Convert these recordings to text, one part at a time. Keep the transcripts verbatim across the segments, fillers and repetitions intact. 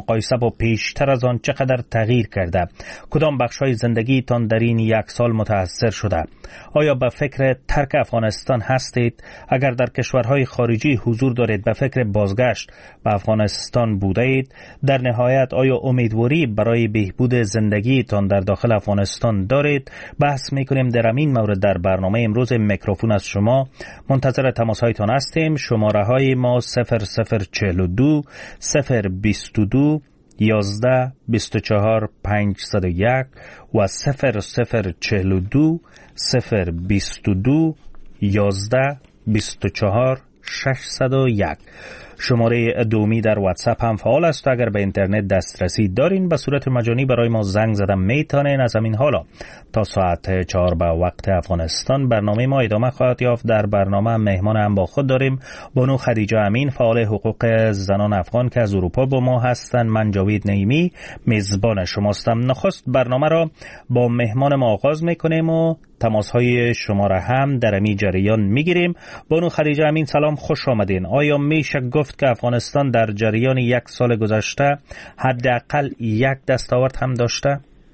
مقایسه با پیشتر از آن چقدر تغییر کرده؟ کدام بخش‌های زندگیتان در این یک سال متاثر شده؟ آیا به فکر ترک افغانستان هستید؟ اگر در کشورهای خارجی حضور دارید به فکر بازگشت به افغانستان بوده اید؟ در نهایت آیا امیدواری برای بهبود زندگیتان در داخل افغانستان دارید؟ بحث می‌کنیم در این مورد در برنامه امروز. میکروفون از شما، منتظر تماس‌هایتان هستیم. شماره‌های ما صفر صفر چهل و دو صفر بیست و دو یازده بیست و چهار پنجصد و یک و صفر صفر چهل و دو صفر بیست و دو یازده بیست و چهار ششصد و یک. شماره دومی در واتساپ هم فعال است و اگر به اینترنت دسترسی دارین به صورت مجانی برای ما زنگ زدن میتونین. از همین حالا تا ساعت چهار به وقت افغانستان برنامه ما ادامه خواهد یافت. در برنامه مهمان هم با خود داریم بانو خدیجه امین، فعال حقوق زنان افغان که از اروپا با ما هستند. من جاوید نعیمی میزبان شماستم. نخست برنامه را با مهمان ما آغاز میکنیم و تماس‌های شما را هم در این جریان میگیریم. بانو خدیجه امین سلام، خوش آمدین. آیا میشه گفت که افغانستان در جریان یک سال گذشته حداقل یک دستاورد هم داشته؟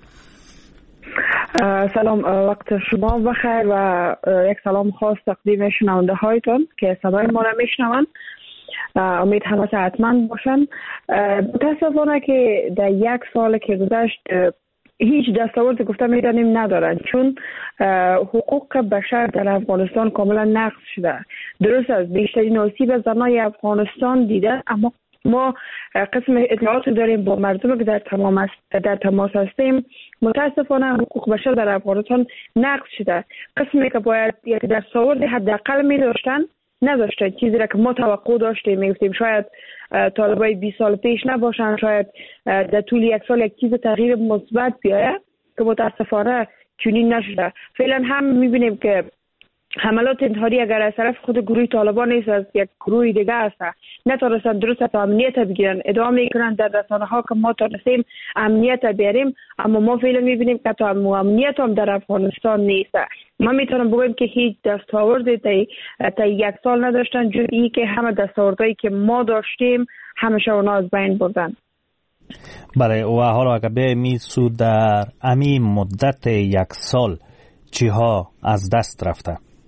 سلام، وقت شما بخیر و یک سلام خاص تقدیم شنونده هایتون که صدای ما را میشنوند. امید همه صحتمند باشن. متاسفانه که در یک سال که گذشت هیچ دستاورد گفته میدانیم ندارن، چون حقوق بشر در افغانستان کاملا نقض شده. درست است بیشترین آسیب زنای افغانستان دیده، اما ما قسم اطلاعات داریم با مردم که در تمام در تماس هستیم. متاسفانه حقوق بشر در افغانستان نقض شده. قسمی که باید یک دستاورد حداقل می داشتن نداشتن. چیزی را که ما توقع داشتیم، میگفتیم شاید طالبای بیست سال پیش نباشن، شاید در طول یک سال یک چیز تغییر مثبت بیاید که متاسفانه چنین نشده. فعلا هم میبینیم که حملات انتحاری اگر از طرف خود گروه طالبان نیست، از یک گروه دیگه است، نتونستن درست تا امنیت بگیرن، ادعا میکنن در رسانه ها که ما تونستیم امنیت بیاریم، اما ما فعلا میبینیم که تا امنیت هم در افغانستان نیست. ما میتونم بگم که هیچ دستاوردی تا یک سال نداشتن، جز این که همه دستاوردهایی که ما داشتیم همشه اونا از بین بردن. بله، و حالا اگر به میسو در امی مدت یک سال چی ها از دست رفته؟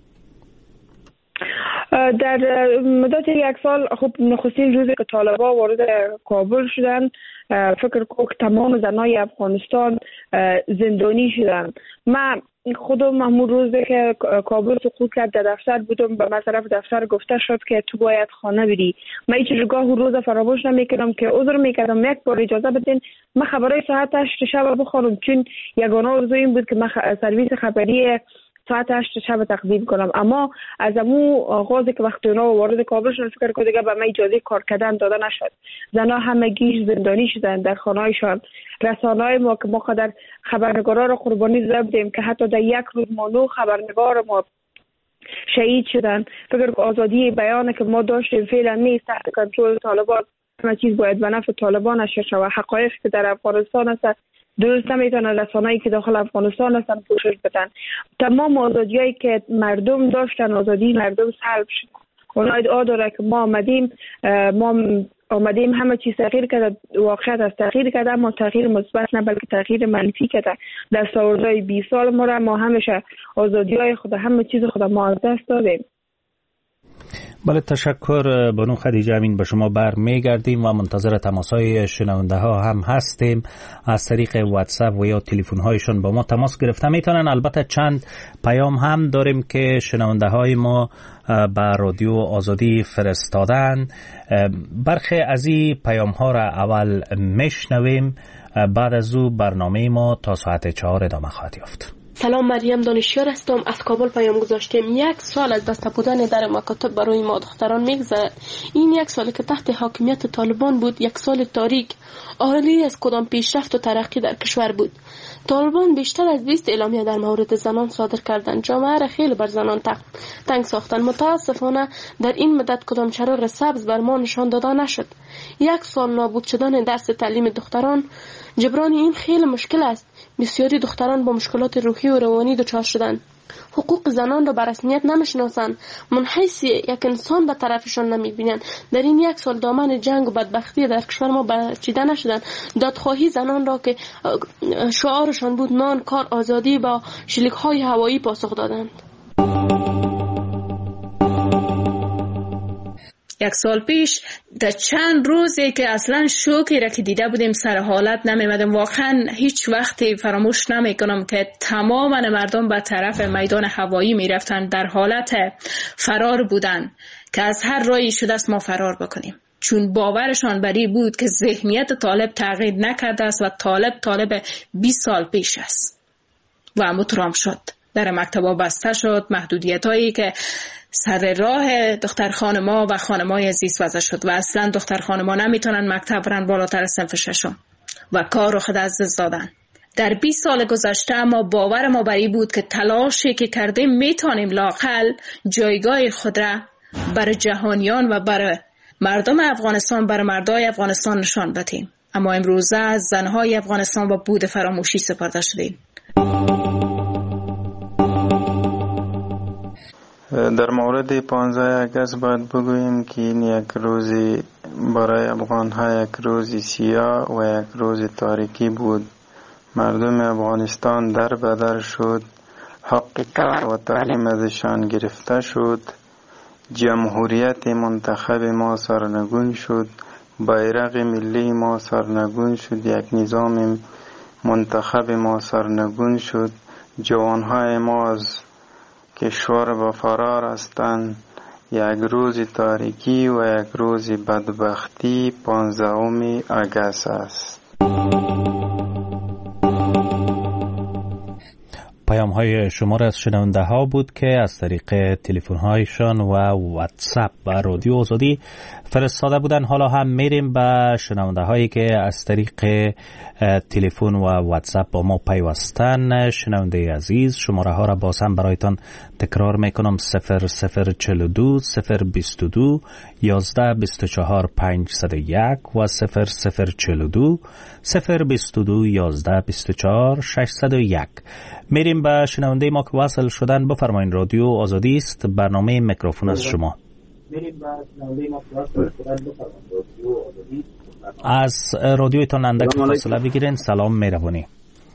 در مدت یک سال خب نخستین روزی که طالبان وارد کابل شدن، فکر کنم تمام زنای افغانستان زندانی شدن. من خودم همون روزی که کابل سقوط کرد در دفتر بودم، به من طرف دفتر گفته شد که تو باید خانه بری. من هیچ جگاه روز فراموش نمیکردم که عذر میکردم یک بار اجازه بدین من خبرهای ساعت هشت شب بخونم، چون یگانه آرزو این بود که من سرویس خبری ساعت هشت شب تقدیم کنم. اما از امو آغازی که وقتی اونا وارد کابل شدن فکر کنم دیگه به من اجازه کار کردن داده نشد. زنها همگی زندانی شدن در خانه‌هایشان. رسانه‌های ما که ما قدر خبرنگارا را قربانی زدیم که حتی در یک روز ما نو خبرنگار ما شهید شدن. فکر کنم آزادی بیان که ما داشتیم فعلا نیست، تحت کنترل طالبان. همه چیز باید به نفع طالبان نشه و حقایق که در افغانستان هست درست نمیتونن رسانه‌ای که داخل افغانستان هستن پوشش بدن. تمام آزادیایی که مردم داشتن، آزادی مردم سلب شد. اونا ادعا داره که ما آمدیم ما آمدیم همه چیز تغییر کرده. واقعیت از تغییر کرده، اما تغییر مثبت نه بلکه تغییر منفی کرده. دستاوردهای بیست سال ما را ما همیشه آزادیای خود همه چیز خود ما از دست دادیم. بله، تشکر بانو خدیجه امین. به شما برمیگردیم و منتظر تماس‌های شنونده ها هم هستیم. از طریق واتساپ و یا تلفن هایشون با ما تماس گرفته میتونن. البته چند پیام هم داریم که شنونده های ما به رادیو آزادی فرستادن. برخی از این پیام ها را اول میشنویم، بعد از او برنامه ما تا ساعت چهار ادامه خواهد یافت. سلام، مریم دانشیار هستم. از کابل پیام گذاشتیم. یک سال از دست بودن در مکاتب برای ما دختران میگذرد. این یک سالی که تحت حاکمیت طالبان بود، یک سال تاریک، عالی از کدام پیشرفت و ترقی در کشور بود. طالبان بیشتر از بیست اعلامیه در مورد زنان صادر کردند. جامعه را خیلی بر زنان تنگ ساختند. متاسفانه در این مدت کدام چراغ سبز بر ما نشان داده نشد. یک سال نابود شدن درس تعلیم دختران، جبران این خیلی مشکل است. بسیاری دختران با مشکلات روحی و روانی دچار شدند. حقوق زنان را به رسمیت نمیشناسند، منحیث یک انسان به طرفشان نمیبینند. در این یک سال دامن جنگ و بدبختی در کشور ما بچیده نشدند. دادخواهی زنان را که شعارشان بود نان، کار، آزادی، با شلیک های هوایی پاسخ دادند. یک سال پیش در چند روزی که اصلا شوکی را که دیده بودیم سر حالت نمیمدیم. واقعا هیچ وقتی فراموش نمیکنم که تمام مردم به طرف میدان هوایی میرفتن، در حالت فرار بودن که از هر راهی شده است ما فرار بکنیم، چون باورشان بری بود که ذهنیت طالب تغییر نکرده است و طالب طالب بیست سال پیش است و مترام شد. در مکتبا بسته شد، محدودیت هایی که سر راه دختر خانما و خانمای عزیز وضع شد و اصلا دختر خانما نمیتونن مکتب برن بالاتر از صنف ششم و کار رو خود از دست دادن. در بیست سال گذشته ما باور ما بری بود که تلاشی که کردیم میتونیم لااقل جایگاه خود را بر جهانیان و بر مردم افغانستان، بر مردای افغانستان نشان بدیم. اما امروزه زنهای افغانستان با بود فراموشی سپرده شدیم. در مورد پانزده اگست باید بگوییم که این یک روزی برای افغان‌ها یک روزی سیاه و یک روز تاریکی بود. مردم افغانستان در بدر شد، حق کار و تعلیم ازشان گرفته شد، جمهوریت منتخب ما سرنگون شد، بیرق ملی ما سرنگون شد، یک نظام منتخب ما سرنگون شد، جوانهای ما از کشور و فرار هستند. یک روز تاریکی و یک روز بدبختی پانزدهم اگست است. پیام های شما را از شنونده ها بود که از طریق تلفن هایشان و واتساپ و رادیو آزادی فرستاده بودن. حالا هم میریم به شنونده هایی که از طریق تلفن و واتساپ با ما پیوستن. شنونده عزیز، شماره ها را باز هم برایتان تکرار میکنم: صفر صفر چهل و دو صفر بیست و دو یازده بیست و چهار پنجصد و یک و صفر صفر چهل و دو صفر بیست و دو یازده بیست و چهار ششصد و یک. میریم به شنونده ما که وصل شدن. بفرمایید، رادیو آزادی است، برنامه میکروفون از شما. از رادیویتان اندک فاصله بگیرین. سلام، مهربانی.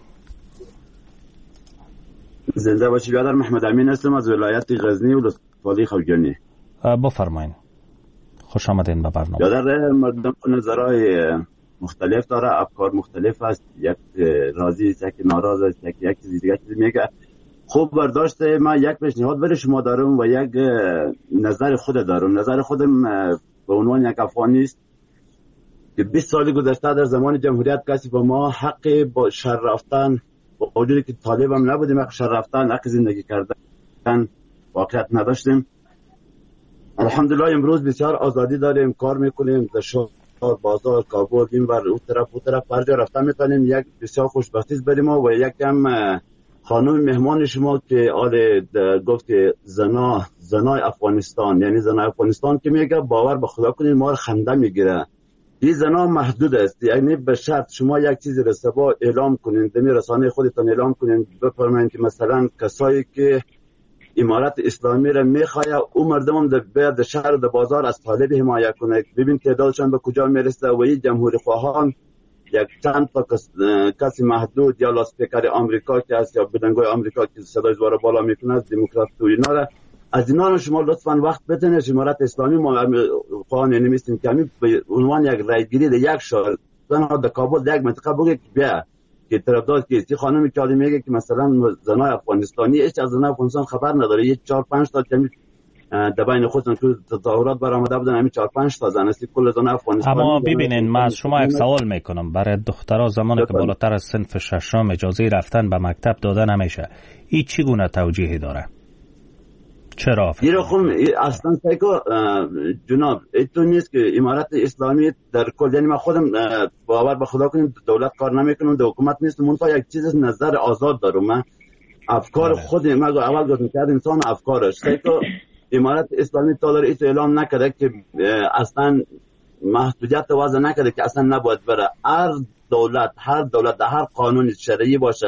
زنده باشی برادر. محمد امین هستم از ولایت غزنی و ولسوالی خوگرنی. بفرمایید، خوش آمدین به برنامه. برادر، مردم نظرهای مختلف داره، افکار مختلف است. یک راضی است، یک ناراض است، یک یک چیز دیگه چیز میگه. خوب برداشت. من یک پیشنهاد برای شما دارم و یک نظر خود دارم. نظر خودم به عنوان یک افغانی است که بیست سال گذشته در زمان جمهوریت کسی با ما حق با شهر رفتن، با وجودی که طالب هم نبودیم، حق شهر رفتن، حق زندگی کردن واقعیت نداشتیم. الحمدلله امروز بسیار آزادی داریم، کار میکنیم در شهر، بازار، کابل، این بر اون طرف اون طرف هر جا رفتن میتونیم. یک بسیار خوشبختی بریم و یک هم خانم مهمان شما که آل گفت که زنا زنای افغانستان، یعنی زنای افغانستان که میگه باور به خدا کنید ما رو خنده میگیره. این زنا محدود است، یعنی به شرط شما یک چیزی رو سبا اعلام کنین، دمی رسانه خودتان اعلام کنین، بفرمایین که مثلا کسایی که امارت اسلامی را میخواه او مردم هم در ده شهر و در بازار از طالب حمایت کنه. ببین تعدادشان به کجا میرسه و این جمهوری خواهان یک چند تا کس, کسی محدود یا لاسپیکر آمریکا که هست یا بدنگای آمریکا که صدای زوار بالا میکنه از دموکرات و اینا را از اینا رو شما لطفاً وقت بتنه. امارت اسلامی ما خواهان نمیستیم که همین به عنوان یک رایگیری در یک شهر زنها در کابل در یک منطقه بگه که بیا که طرفدار کیستی خانمی که میگه که مثلا زنای افغانستانی هیچ از زنای افغانستان خبر نداره. یه چهار پنج تا کمی در بین خودشون تو تظاهرات برآمده بودن، همین چهار پنج تا زن است کل زنای افغانستانی. اما ببینین، من از شما یک سوال میکنم. برای دخترها زمانی که بالاتر از صنف ششم اجازه رفتن به مکتب داده نمیشه، این چگونه توجیهی داره؟ چرا؟ این خون اصلا سایکو جناب ایتون نیست که امارت اسلامی در کل، یعنی من خودم باور به خدا کنیم دولت کار نمیکنم، در حکومت نیستم، منتها یک چیز نظر آزاد دارم. من افکار خود من اول گفتم که انسان افکارش سایکو امارت اسلامی تا داره ایتو اعلام نکرده که اصلا محدودیت وضع نکرده که اصلا نباید بره. هر دولت هر دولت در هر قانون شرعی باشه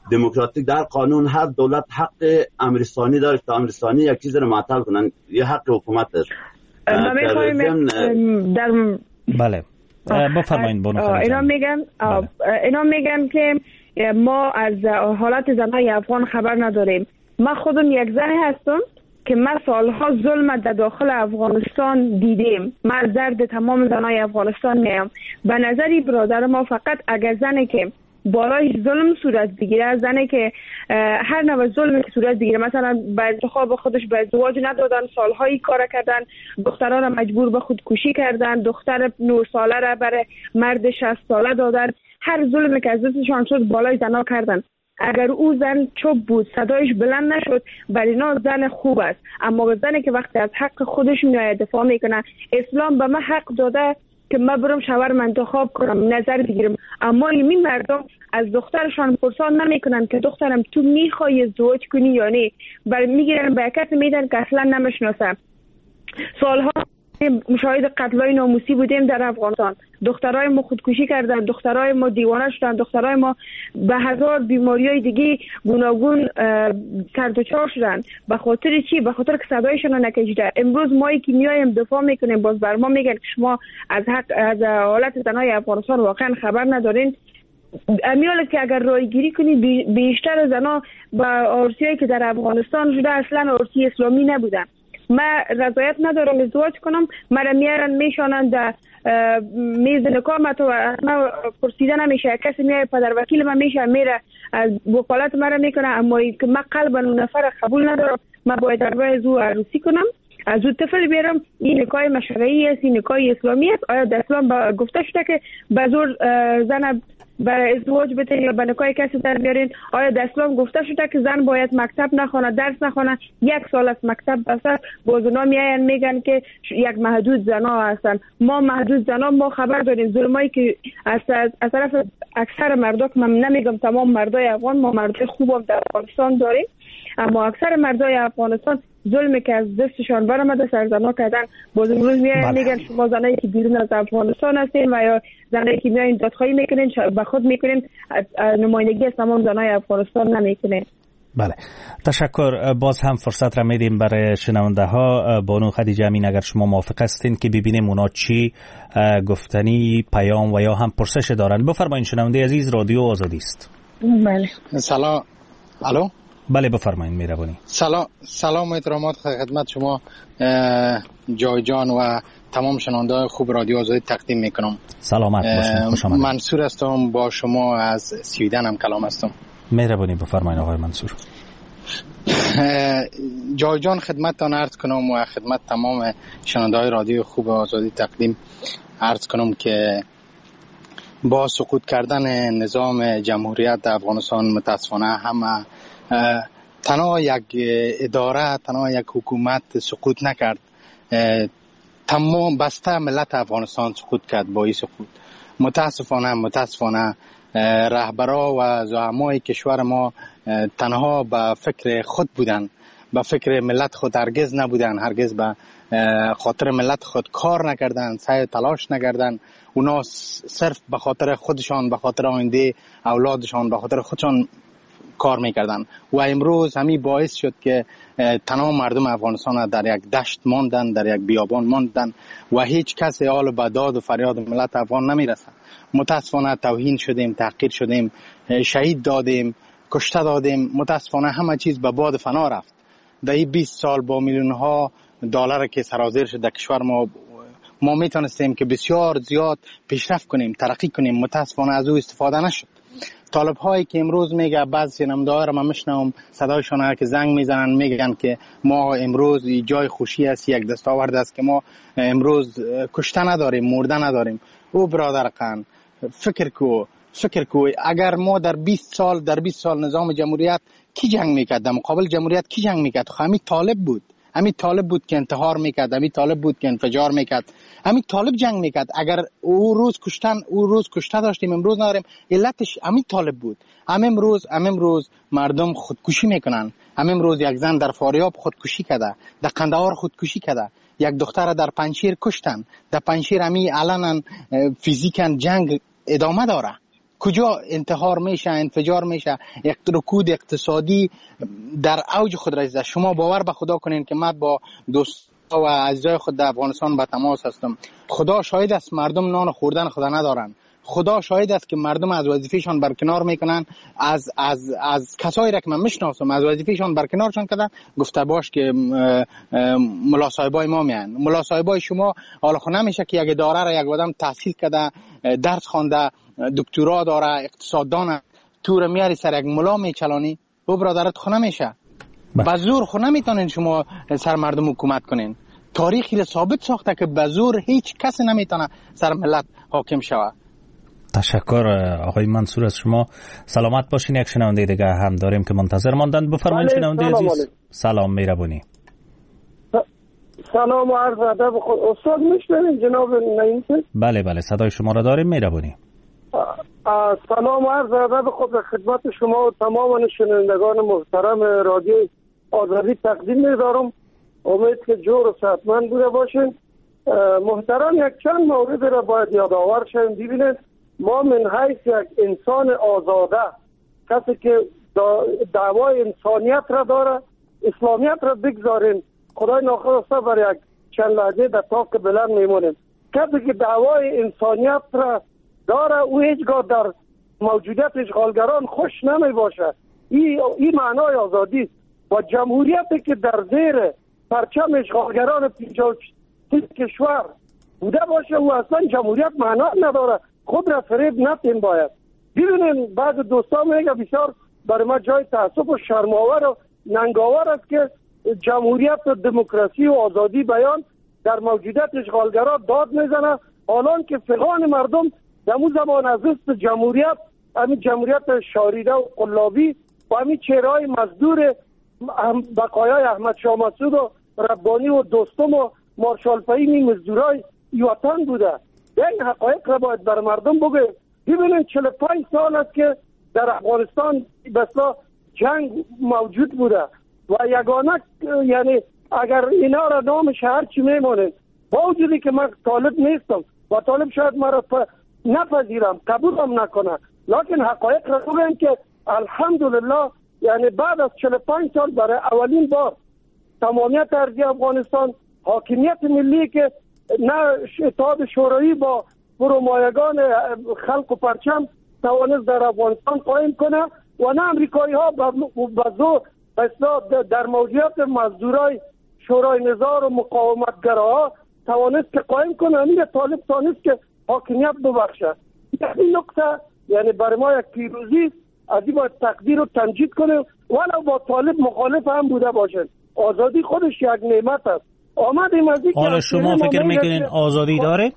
دموکراتیک در قانون هر دولت حق امرستانی داره تا امرستانی یک چیز رو معطل کنن، یه حق حکومت است. ما میخوایم در بله بفرمایید. اینا میگن اینا میگن که ما از حالت زنای افغان خبر نداریم. من خودم یک زن هستم که من سالها ظلم در داخل افغانستان دیدیم. من درد تمام زنای افغانستان میم. به نظری برادر ما فقط اگر زنی که بالای ظلم صورت بگیره، زنی که هر نوع ظلمی که صورت بگیره، مثلا به انتخاب خودش به ازدواج ندادن، سالهایی کار کردن، دختران را مجبور به خودکشی کردن، دختر نه ساله را برای مرد شصت ساله دادن، هر ظلمی که از دستشان شد بالای زنا کردن. اگر او زن چوب بود، صدایش بلند نشد، برای اینا زن خوب است. اما زنی که وقتی از حق خودش میآید دفاع میکنه، اسلام به من حق داده که من برم شوهرم انتخاب کنم، نظر بگیرم، اما این مردم از دخترشان پرسان نمیکنن که دخترم تو میخوای ازدواج کنی یا نه. برای میگیرن به کسی میدن که اصلا نمیشناسن. سالها مشاهد قتلای ناموسی بودیم در افغانستان. دخترای ما خودکشی کردن، دخترای ما دیوانه شدن، دخترای ما به هزار بیماریای دیگه گوناگون سر دچار شدن. به خاطر چی؟ به خاطر که صدایشون نکشیده. امروز ما که میایم دفاع میکنیم، باز بر ما میگن که شما از حق از حالت زنای افغانستان واقعا خبر ندارین. امیال که اگر رایگیری کنی بیشتر زنا با عرصی‌ای که در افغانستان شده اصلا عرصی اسلامی نبودن. من رضایت ندارم ازدواج کنم، مرا میارن میشانن در میز نکاح، ما تو ما پرسیده نمیشه، کسی میای پدر وکیل من میشه میره وکالت مرا میکنه، اما که من قلبا اون نفر قبول ندارم، من باید در از او عروسی کنم، از او طفل بیارم. این نکاح مشرعی است، این نکاح اسلامی است. آیا در اسلام گفته شده که به زور زن برای ازدواج بتین یا به نکاح کسی در بیارین؟ آیا در اسلام گفته شده که زن باید مکتب نخونه، درس نخونه، یک سال از مکتب بسر باز اونا میاین میگن که یک محدود زنا هستن؟ ما محدود زنا ما خبر داریم. ظلمایی که از از طرف اکثر مردا، که من نمیگم تمام مردای افغان، ما مردای خوبم در افغانستان داریم، اما اکثر مردای افغانستان ظلمی که از دستشان برآمده سرزنا کردن. باز امروز میاین میگن شما زنایی که بیرون از افغانستان هستین و یا زنایی که میاین دادخواهی میکنین به خود میکنین، نمایندگی از تمام زنای افغانستان نمیکنین. بله، تشکر. باز هم فرصت را میدیم برای شنونده ها. بانو خدیجه امین، اگر شما موافق هستین که ببینیم اونا چی گفتنی، پیام و یا هم پرسش دارن. بفرمایید شنونده عزیز، رادیو آزادی است. بله. سلام. الو. بله بفرمایید مهربانی. سلام سلام احترامات خدمت شما جای جان و تمام شنونده‌های خوب رادیو آزادی تقدیم میکنم. سلامت باشید. خوش آمدید. منصور هستم، با شما از سویدن هم کلام هستم. مهربانی بفرمایید آقای منصور. جای جان خدمتتان عرض کنم و خدمت تمام شنونده‌های رادیو خوب آزادی تقدیم عرض کنم که با سقوط کردن نظام جمهوریت در افغانستان متاسفانه هم تنها یک اداره، تنها یک حکومت سقوط نکرد، تمام بسته ملت افغانستان سقوط کرد. با این سقوط متاسفانه متاسفانه رهبرا و زعمای کشور ما تنها به فکر خود بودن، به فکر ملت خود هرگز نبودن، هرگز به خاطر ملت خود کار نکردن، سعی تلاش نکردن. اونا صرف به خاطر خودشان، به خاطر آینده اولادشان، به خاطر خودشان کار میکردن و امروز همین باعث شد که تمام مردم افغانستان در یک دشت ماندن، در یک بیابان ماندن و هیچ کسی حال به داد و فریاد ملت افغان نمیرسه. متاسفانه توهین شدیم، تحقیر شدیم، شهید دادیم، کشته دادیم. متاسفانه همه چیز به باد فنا رفت. در این بیست سال با میلیون ها دلار که سرازیر شد در کشور ما، ما میتونستیم که بسیار زیاد پیشرفت کنیم، ترقی کنیم. متاسفانه از او استفاده نشد. طالب هایی که امروز میگه، بعضی نمدار رو من میشنوم صدایشان که زنگ میزنن میگن که ما امروز جای خوشی است، یک دستاورد است که ما امروز کشته نداریم، مرده نداریم. او برادر قن فکر کو فکر کو اگر ما در بیست سال در بیست سال نظام جمهوریت کی جنگ میکرد؟ در مقابل جمهوریت کی جنگ میکرد؟ همین طالب بود. همین طالب بود که انتحار میکرد، همین طالب بود که انفجار میکرد، همین طالب جنگ میکرد. اگر او روز کشتن او روز کشته داشتیم، امروز نداریم، علتش همین طالب بود. هم امروز هم امروز مردم خودکشی میکنن. هم امروز یک زن در فاریاب خودکشی کرده، در قندهار خودکشی کرده، یک دختر در پنجشیر کشتن. در پنجشیر همین علنا فیزیکن جنگ ادامه داره. کجا انتحار میشه، انفجار میشه، رکود اقتصادی در اوج خود رسیده. شما باور به خدا کنین که من با دوست و عزیزای خود در افغانستان به تماس هستم. خدا شاهد است مردم نان خوردن خدا ندارن. خدا شاهد است که مردم از وظیفه‌شان برکنار میکنن. از از از کسایی را که من میشناسم از وظیفه‌شان برکنارشان کردن. گفته باش که ملا صاحبای ما میان. ملا صاحبای شما حالا خو نمیشه که یک اداره را یک آدم تحصیل کرده، درس خوانده، دکترا داره، اقتصاددان، تو رو میاری سر یک ملا میچلانی. او برادرت خو نمیشه. به زور خو نمیتونین شما سر مردم حکومت کنین. تاریخی ثابت ساخته که به زور هیچ کس نمیتونه سر ملت حاکم شود. تشکر آقای منصور از شما. سلامت باشین. یک شنونده دیگه هم داریم که منتظر ماندن. بفرمایید شنونده عزیز. سلام میربونی. سلام و عرض ادب خود. استاد میشنوین جناب نعیم؟ بله بله صدای شما را داریم. میربونی. سلام و عرض ادب خود به خدمت شما و تمام شنوندگان محترم رادیو آزادی تقدیم می‌دارم. امید که جور و صحتمند بوده باشین. محترم یک چند مورد را باید یادآور شویم. ببینید ما من حیث یک انسان آزاده، کسی که دعوای انسانیت را داره، اسلامیت را بگذاریم، خدای ناخواسته بر یک چند لحظه در طاق بلند میمونیم. کسی که دعوای انسانیت را داره او هیچگاه در موجودیت اشغالگران خوش نمی باشه. این ای معنای آزادی و جمهوریتی که در زیر پرچم اشغالگران پنجاه و سه کشور بوده باشه او اصلا جمهوریت معنا نداره. خود را فریب نتین باید. ببینین بعض دوستان میگه بسیار برای ما جای تعصب و شرم‌آور و ننگاور است که جمهوریت و دموکراسی و آزادی بیان در موجودیت اشغالگران داد میزنه، حالان که فغان مردم در اون زمان از است جمهوریت، همین جمهوریت شاریده و قلابی و همین چهرهای مزدور بقایای احمد شاه مسعود و ربانی و دوستم و مارشال فهیمی مزدورای وطن بوده. این حقایق را باید بر مردم بگه. ببینید چهل و پنج سال است که در افغانستان بسیار جنگ موجود بوده و یگانه یعنی اگر اینا را نامش هرچی میمونه، با وجودی که من طالب نیستم و طالب شاید مرا نپذیرم قبولم نکنه، لکن حقایق را بگم که الحمدلله یعنی بعد از چهل و پنج سال برای اولین بار تمامیت ارضی افغانستان، حاکمیت ملی که نه اتحاد شوروی با فرومایگان خلق و پرچم توانست در افغانستان قایم کنه و نه امریکایی ها به زور در موجودیت مزدورای شورای نظار و مقاومتگراها توانست که قایم کنه. امیر طالب توانست که حاکمیت ببخشه. این نقطه یعنی برای ما یک پیروزی، از این باید تقدیر رو تمجید کنیم ولو با طالب مخالف هم بوده باشه. آزادی خودش یک نعمت است. آمدیم از این حالا شما فکر میکنین آزادی داره؟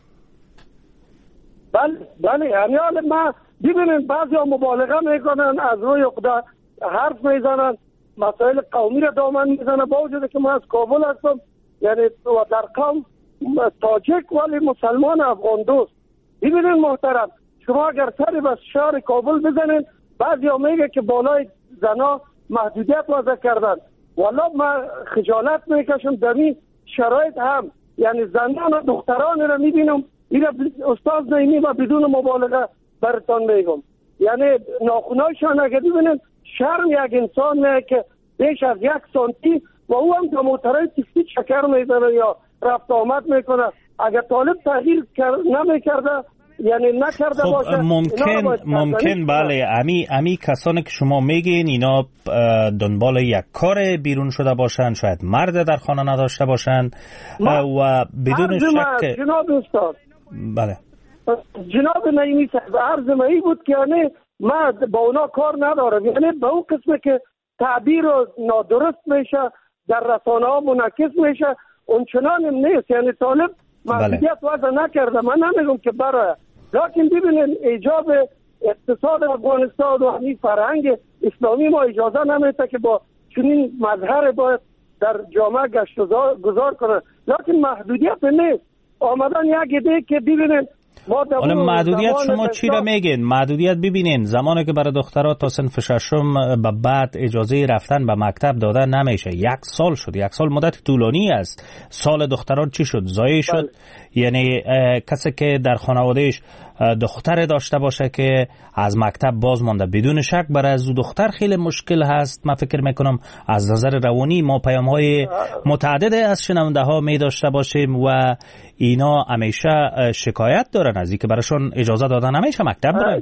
بله بله یعنی حالا ما ببینید بعضی ها مبالغه میکنن، از روی عقده حرف میزنن، مسائل قومی را دامن میزنن، با وجود که من از کابل هستم یعنی و در قوم تاجک ولی مسلمان افغان دوست. ببینید محترم شما اگر سری به شهر کابل بزنین بعضی ها میگه که بالای زنا محدودیت وضع کردن. والله من خجالت میکشم در این شرایط هم یعنی زنان و دختران را میبینم. این استاد نعیمی و بدون مبالغه برتان میگم یعنی ناخونایشان اگر ببینن شرم یک انسان نه که بیش از یک سانتی و او هم در موترهای تیکسی چکر میزنه یا رفت آمد میکنه. اگر طالب تغییر نمیکرده یعنی نکرده خب باشه ممکن ممکن بله امی امی کسانی که شما میگین اینا دنبال یک کار بیرون شده باشن، شاید مرد در خانه نداشته باشن و بدون شک جناب استاد بله جناب نعیمی صاحب عرض مایی بود که یعنی ما با اونا کار ندارم، یعنی به اون قسمه که تعبیر نادرست میشه در رسانه ها منعکس میشه اونچنان نیست. یعنی طالب محدودیت وضع نکرده، من نمیگم که برای، لیکن ببینید ایجاب اقتصاد افغانستان و همین فرهنگ اسلامی ما اجازه نمیده که با چنین مظهر باید در جامعه گشت گذار کنه، لیکن محدودیت نیست. آمدن یک ایده که ببینید حالا محدودیت شما چی را میگین؟ محدودیت ببینین زمانی که برای دخترها تا صنف ششم به بعد اجازه رفتن به مکتب دادن نمیشه، یک سال شد، یک سال مدت طولانی است. سال دختران چی شد؟ ضایع شد. یعنی کسی که در خانوادهش دختر داشته باشه که از مکتب باز مانده، بدون شک برای از دختر خیلی مشکل هست. من فکر میکنم از نظر روانی ما پیام های متعدد از شنونده ها می داشته باشیم و اینا همیشه شکایت دارن از اینکه براشون اجازه دادن همیشه مکتب برن.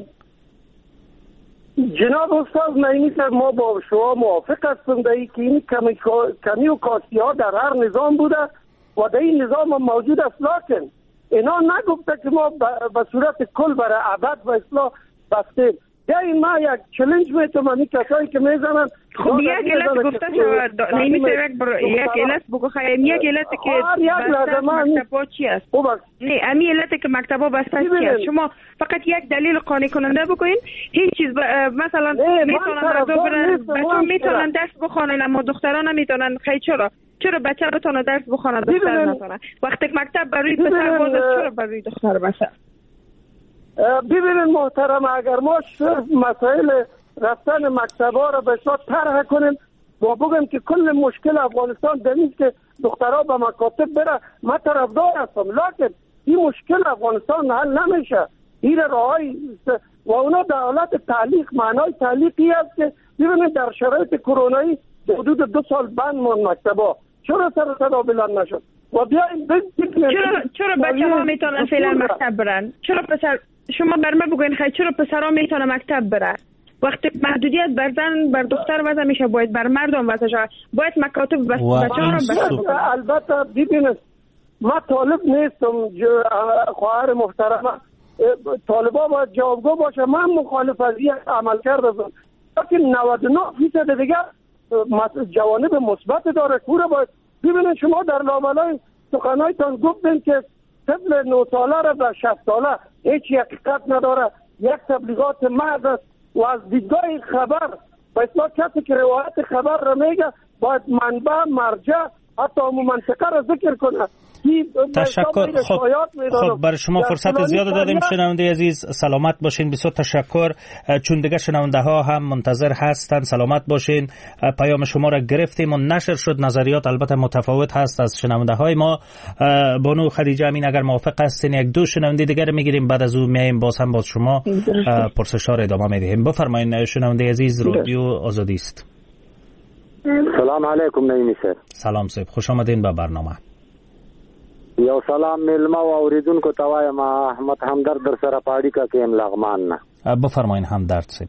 جناب استاد نعیمی صاحب، ما با شما موافق هستم در این که این کمی, کمی و کاستی ها در هر نظام بوده و در این نظام هم موجود است، لکن اینا نگفته که ما به صورت کل برای ابد و اصلاح بستیم. یا این ما یک چلنج میتونم این کسایی که میزنن خب یک علت گفته شود نعیمی صاحب، یک علت بگو خیلی، یک علت که بسته مکتبا چی است؟ نه امی علت که مکتبا بسته چی است؟ شما فقط یک دلیل قانع کننده بگوین. هیچ چیز ب... مثلا میتونن مردم برن بچه میتونن درس بخونن اما دختران نمیتونن. خیلی چرا؟ چرا بچه بتونه درس بخونه دختر نتونه؟ وقتی مکتب برای پسر باز چرا برای دختر باشه؟ ببینید محترم، اگر ما مسائل رفتن مکتبا را به شما طرح کنیم و بگیم که کل مشکل افغانستان دلیل که دخترها به مکاتب بره، من طرفدار هستم، لکن این مشکل افغانستان حل نمیشه. این راهی و اونا در حالت تعلیق، معنای تعلیقی است که ببینید در شرایط کرونایی حدود دو سال بند ماند مکتبا، چرا سر صدا بلند نشد؟ و بیاین چرا چرا بچه‌ها میتونن فعلا مکتب برن؟ چرا پسر شما بر من بگوین خیلی چرا پسرها میتونن مکتب برن؟ وقتی محدودیت بر زن بر دختر وضع میشه، باید بر مردم وضع شود، باید مکاتب بس بچه‌ها رو بس. البته ببینید ما طالب نیستم، خواهر محترمه، طالبا باید جوابگو باشه. من مخالف از این عمل کرده هستم، لیکن نود و نه فیصد دیگر جوانب مثبت داره. کوره باید ببینید شما در لابلای سخنایتان گفتین که طفل نه ساله را به شصت ساله هیچ حقیقت نداره، یک تبلیغات محض است و از دیدگاه خبر و اصلا کسی که روایت خبر را میگه باید منبع، مرجع، حتی همون منطقه را ذکر کنه. تشکر. خب خب برای شما فرصت زیاد دادیم شنونده عزیز، سلامت باشین. بسیار تشکر. چون دیگه شنونده ها هم منتظر هستن، سلامت باشین. پیام شما را گرفتیم و نشر شد. نظریات البته متفاوت هست از شنونده های ما. بانو خدیجه امین اگر موافق هستین یک دو شنونده دیگر میگیریم، بعد از اون میایم باز هم باز شما پرسش‌ها را ادامه میدیم. بفرمایید شنونده عزیز، رادیو آزادی است. سلام علیکم نعیمی صاحب. سلام صاحب، خوش آمدین به برنامه. یو سلام میلمه و اوریدونکو ته وایم، احمد همدرد در سره په اړیکه کې یم لغمان نه. بفرمایئ همدرد صاحب.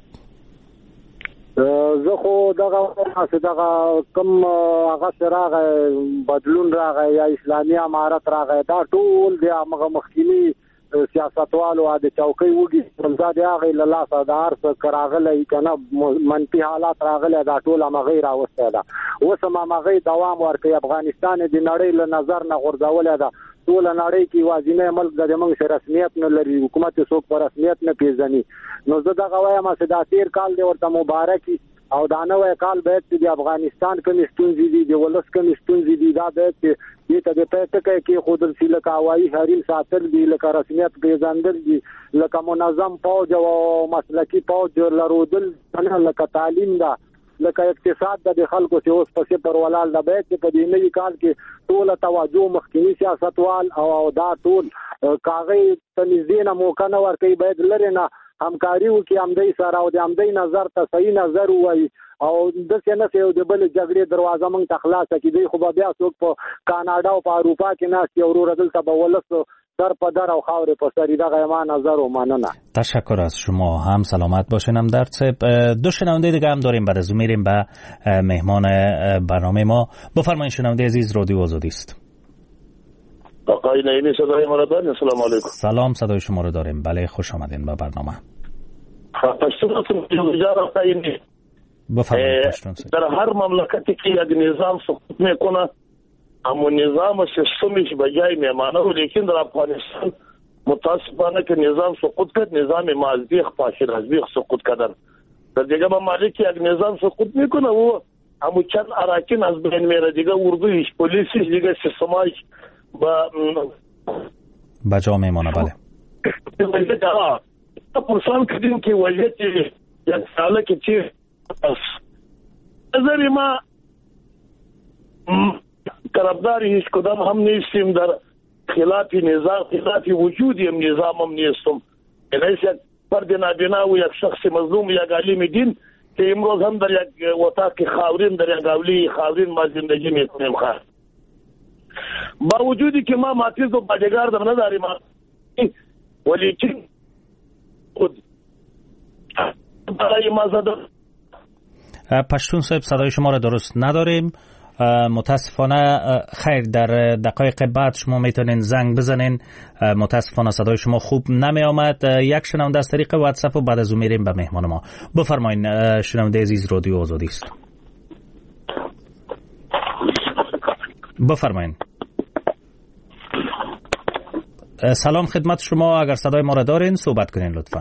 زه خو دغه هسې دغه کوم هغه څه راغی بدلون راغی یا اسلامي امارت راغی، دا ټول د هغه مخکیني سیاستوالو د چوکۍ وږي دا د هغې له لاسه د هر څه راغلی که نه منفي حالات راغلی، دا ټول همغې راوستی ده. اوس هم همغې دوام ورکوي. افغانستان د نړۍ له نظر نه غورځولی ده. ټوله نړۍ کې یوازینی ملک ده د موږ چې رسمیت نه لري، حکومت یې څوک په رسمیت نه پیژني. نو زه دغه وایم چې دا تېر کال دی ورته مبارکي، او دا نوی کال باید چې د افغانستان کومې ستونزې دي، د ولس کومې ستونزې دي، دا باید چې دې ته د پی ټکی کېښودل شي، لکه هوایي حریم ساتل دي، لکه رسمیت پېژندل دي، لکه منظم پوج او مسلکي پوج لرودل، لکه تعلیم ده، لکه اقتصاد د خلکو چې اوس پسې پر ولاړ ده. باید چې په دې نوي کال کې ټوله توجه مخکیني سیاستوال او دا ټول کاغۍ ته نږدې نه موقع نه ورکوي، باید لرې نه همکاري وکړي همدی سره او د همدی نظر ته صحیح نظر ووایي، او داسې نه چې یو د بلې جګړې دروازه موږ ته خلاصه کړي. دوی خو به بیا څوک په کاناډا او په اروپا کې ناست وي، وروره دلته به ولس در په در او خاورې په سر. دغه ما نظر و مننه. تشکر از شما، هم سلامت باشین. هم درد صاحب. دو شنونده دیگه هم داریم، بعد از اون میریم به مهمان برنامه ما. بفرمایید شنونده عزیز، رادیو آزادی است. آقای نعیمی صدای ما را دارین؟ سلام علیکم. سلام، صدای شما رو داریم. بله، خوش آمدین به برنامه. بفرمایید. در هر مملکتی که یک نظام سقوط میکنه، اما نظام سیستمش به جای میمانه، و لیکن در افغانستان متاسفانه که نظام سقوط کرد، نظام مازدیخ پاشید از بیخ سقوط کردن. در دیگه ممالک یک نظام سقوط میکنه و اما چند اراکین از بین میره، دیگه اردویش، پلیسیش، دیگه سیستمایش با بجا میمانه. بله وضعیت ها پرسان کردیم که وضعیت یک ساله که چی نظر ما طرفدار هیچ کدام هم نیستیم، در خلاف نظام، خلاف وجودی هم نظام هم نیستم، یعنی یک فرد نابینا و یک شخص مظلوم یک عالم دین که امروز هم در یک اتاق خاورین در یک اولی خاورین ما زندگی میکنیم خواهد با وجودی که ما ماتیز و باجگار در نداریم ولیکن برای ما زده پشتون صاحب صدای شما را درست نداریم متاسفانه. خیر در دقایق بعد شما میتونین زنگ بزنین. متاسفانه صدای شما خوب نمی آمد. یک شنونده از طریق واتساپ و بعد از اون میریم به مهمان ما. بفرمایین شنونده عزیز، رادیو آزادی است. بفرمایین. سلام خدمت شما، اگر صدای ما را دارین صحبت کنین لطفاً.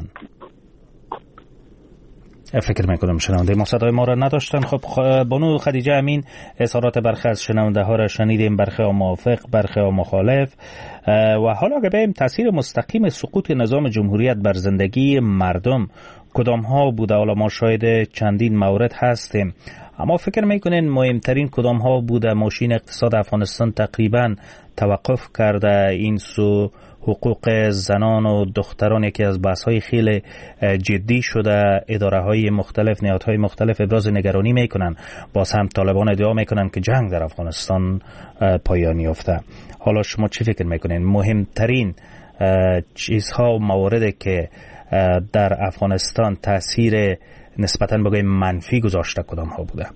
فکر میکنم شنونده ما صدای ما را نداشتن. خب بانو خدیجه امین اظهارات برخی از شنونده ها را شنیدیم، برخی ها موافق، برخی ها مخالف. و حالا اگه بگیم تاثیر مستقیم سقوط نظام جمهوریت بر زندگی مردم کدام ها بوده، حالا ما شاهد چندین مورد هستیم، اما فکر میکنین مهمترین کدام ها بوده؟ ماشین اقتصاد افغانستان تقریبا توقف کرده، این سو حقوق زنان و دختران یکی از بحث‌های خیلی جدی شده، اداره‌های مختلف، نهادهای مختلف ابراز نگرانی میکنن، باز هم طالبان ادعا میکنن که جنگ در افغانستان پایان یافته. حالا شما چی فکر میکنین مهمترین چیزها و مواردی که در افغانستان تاثیر نسبتاً بگویم منفی گذاشته کدام ها بوده؟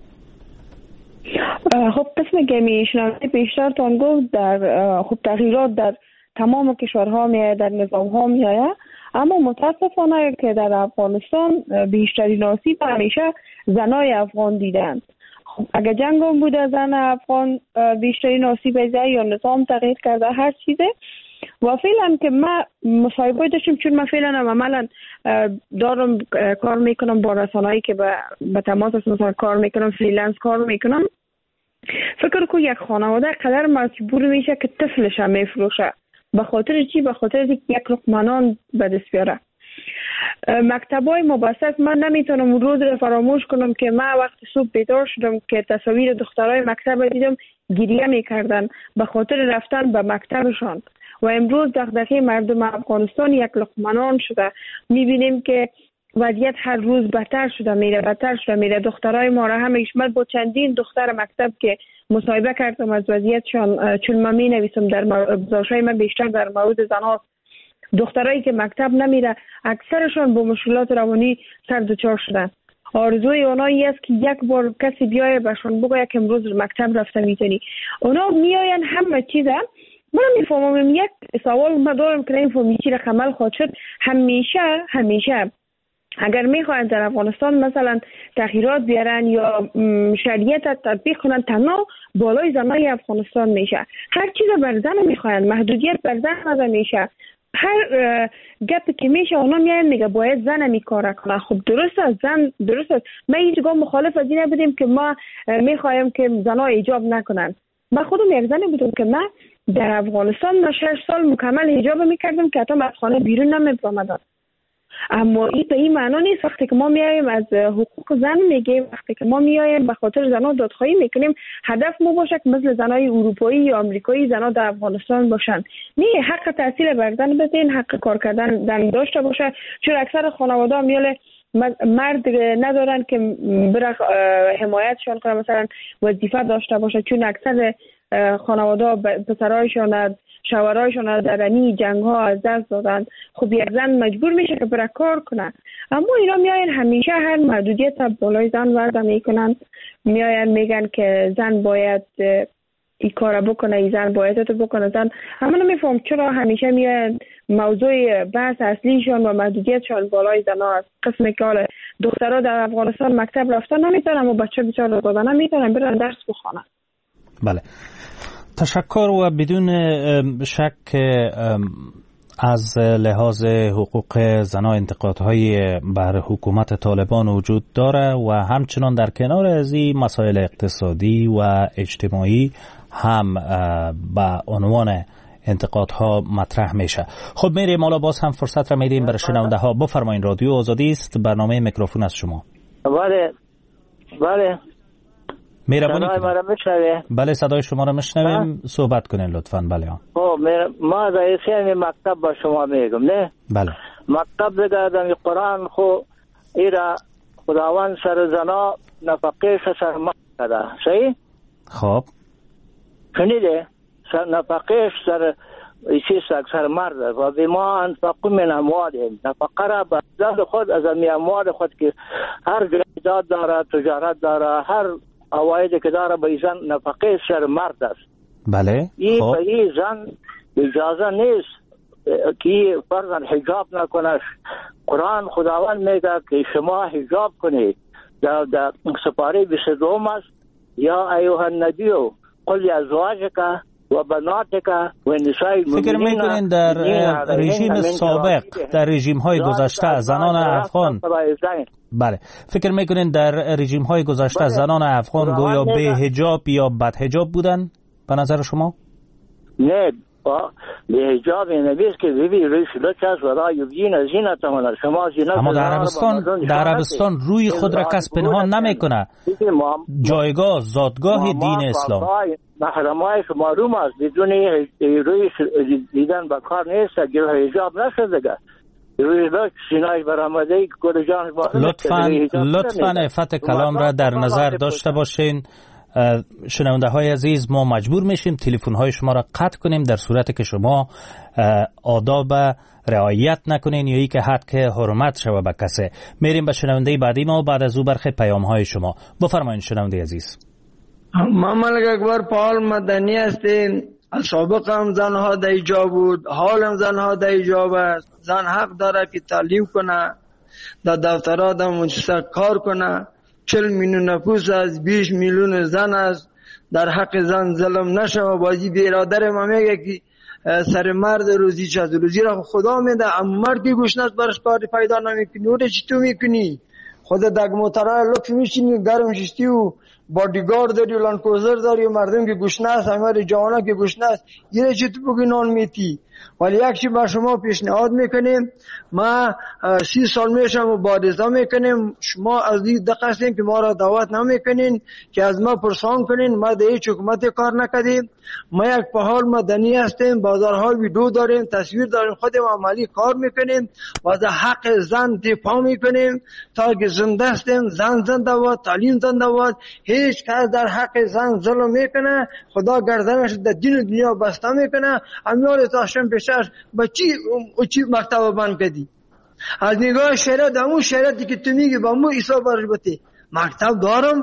خب قسم که میشنوید بیشتر تان گفت در خب تغییرات در تمام کشورها میاد، در نظام ها میاد، اما متاسفانه که در افغانستان بیشترین آسیب همیشه زنای افغان دیدن. خب اگر جنگ هم بوده زن افغان بیشترین آسیب دیده یا نظام تغییر کرده هر چیزه. و فعلا که ما مصاحبه داشتیم، چون من فعلا هم عملا دارم کار میکنم با رسانه‌ای که به تماس است، مثلا کار میکنم، فریلنس کار میکنم. فکر کو یک خانواده قدر مجبور میشه که طفلش هم میفروشه. به خاطر چی؟ به خاطر یک لقمه نان به دست بیاره. مکتبای مبسط من نمیتونم روز رو فراموش کنم که من وقت صبح بیدار شدم که تصاویر دخترای مکتب دیدم گریه میکردن به خاطر رفتن به مکتبشان. و امروز دغدغه مردم افغانستان یک لقمه نان شده. میبینیم که وضعیت هر روز بدتر شده میره بدتر شده میره. دخترای ما را هم اشمت با چندین دختر مکتب که مصاحبه کردم از وضعیتشان، چون من می نویسم در ابزارهای من بیشتر در مورد زنها، دخترایی که مکتب نمیره اکثرشان با مشکلات روانی سر دچار شدن. آرزوی اونایی است که یک بار کسی بیایه بهشون بگه که امروز مکتب رفته میتونی. اونا میاین همه چیزه. من میفهمم یک سوال من دارم که این فهمی چی رقمل خواهد شد. همیشه همیشه اگر میخواین در افغانستان مثلا تغییرات بیارن یا شریعت تطبیق کنن، تنها بالای زنای افغانستان میشه. هر چیز بر زن میخواین، محدودیت بر زن نده میشه. هر گپی که میشه اونا میان میگه باید زن میکاره کنه. خب درست است، زن درست است. ما هیچگاه مخالف از این نبودیم که ما میخوایم که زنها ایجاب نکنن. من خودم یک زنی بودم که من در افغانستان ما شش سال مکمل ایجاب میکردم که حتی از خانه بیرون نمی‌آمدم. اما این به این معنا نیست وقتی که ما میایم از حقوق زن میگیم، وقتی که ما میایم به خاطر زنها دادخواهی میکنیم، هدف ما باشه که مثل زنای اروپایی یا آمریکایی زنها در افغانستان باشن. نه، حق تحصیل بر زن بدین، حق کار کردن زن داشته باشه. چون اکثر خانواده میاله مرد ندارن که بره حمایتشان کنه، مثلا وظیفه داشته باشه. چون اکثر خانواده پسرایشان شوهرایشان در این جنگ ها از دست دادن. خب یک زن مجبور میشه که بره کار کنه. اما اینا میاین همیشه هر محدودیت بالای زن وضع میکنن، میاین میگن که زن باید این کار بکنه، این زن باید تو بکنه زن. اما نمیفهم چرا همیشه میاین موضوع بحث اصلیشون و محدودیتشان بالای زن ها است. قسمی که حالا دخترها در افغانستان مکتب رفتن نمیتونن، اما بچه بیچاره دادن نمیتونن برن درس بخونن. بله، تشکر. و بدون شک از لحاظ حقوق زنان انتقادهای بر حکومت طالبان وجود داره و همچنان در کنار از این مسائل اقتصادی و اجتماعی هم به عنوان انتقادها مطرح میشه. خب میریم حالا باز هم فرصت را میدیم برای شنونده ها. بفرمایید، رادیو آزادی است، برنامه میکروفون از شما. بله بله مهربانی کنید. بله صدای شما را میشنویم، صحبت کنین لطفاً. بله خب ما رئیس مکتب با شما میگم. نه بله مکتب دیگه در قرآن خو ایرا خداوند سر زنا نفقه سر مرد کرده. صحیح؟ خب شنیده؟ سر نفقه سر ایسی سر مرد و بما انفقوا من اموالهم، نفقه را به ذات خود از امی اموال خود که هر جایداد داره، تجارت داره، هر عوایدی که داره به زن نفقه سر مرد است. بله. این خب به این زن اجازه نیست که فرضاً حجاب نکنه. قرآن خداوند میگه که شما حجاب کنید. در در سپاره بیست و دو است، یا ایها النبی قل لازواجک و بناتک و نساء المؤمنین. فکر میکنین در رژیم سابق، در رژیم های گذشته زنان افغان، بله فکر میکنین در رژیم های گذشته زنان افغان گویا به حجاب یا بد حجاب بودن به نظر شما؟ نه، به حجاب نبیست که بیبی روی شلوچ است و را یبدین زینتهن. شما زینت اما در عربستان در عربستان روی خود را کس پنهان نمیکنه. جایگاه زادگاه دین اسلام محرمای شما روم است، بدون روی دیدن به کار نیست. اگر حجاب نشده روی لوچ سینای برآمده گل جان لطفاً لطفاً عفت کلام را در نظر داشته باشین. شنونده های عزیز، ما مجبور میشیم تلفن های شما را قطع کنیم در صورتی که شما آداب رعایت نکنین یا ای که حد که حرمت شوه به کسی. میریم به شنونده بعدی ما، بعد از او برخی پیام های شما. بفرمایید شنونده عزیز. ما ملک اکبر پال مدنی هستیم. سابق هم زنها در ایجاب بود، حال هم زنها در ایجاب است. زن حق داره که تعلیم کنه، در دفترها در مؤسسه کار کنه. چل میلیون نفوس از بیش میلیون زن است. در حق زن ظلم نشه. بازی بیرادر ما میگه که سر مرد روزی چه روزی را خدا میده، اما مرد که گوشنست برش کاری پیدا نمیکنی. او را چی تو میکنی؟ خدا دگ موترهای لطف میشینی گرم شستی و بادیگارد داری و لانکوزر داری و مردم که گوشنست، همه جوانا که گوشنست، این را چی تو بگی نان میتی؟ ولی یک چی با شما پیشنهاد میکنیم. ما سی سال میشم مبارزه میکنیم، شما از این دقیقیم که ما را دعوت نمیکنین که از ما پرسان کنین. ما در هیچ حکومت کار نکردیم. ما یک پهال مدنی هستیم، بازارها ویدیو داریم، تصویر داریم، خودم عملی کار میکنیم و از حق زن دفاع میکنیم تا که زنده هستیم. زن زنده باد، تعلیم زنده باد. هیچ کس در حق زن ظلم میکنه، خدا گردنش در دین و دنیا بسته میکنه. امیال تاشم پیشش با چی چی مکتب بند کردی؟ از نگاه شریعت، همون شریعتی که تو میگی با مو حساب برشبتی. مکتب دارم،